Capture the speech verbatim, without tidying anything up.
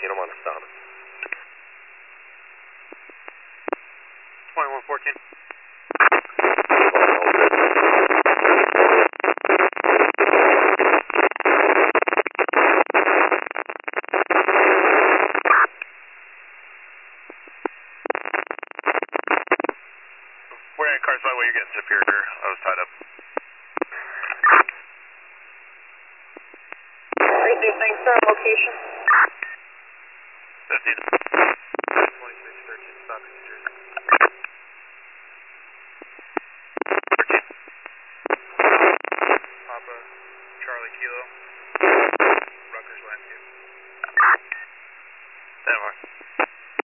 You don't want to stop it. twenty-one fourteen. We're at Carswell while you're getting Superior. I was tied up. Alright, thanks for location. fifteen. twenty-six thirteen, Falcon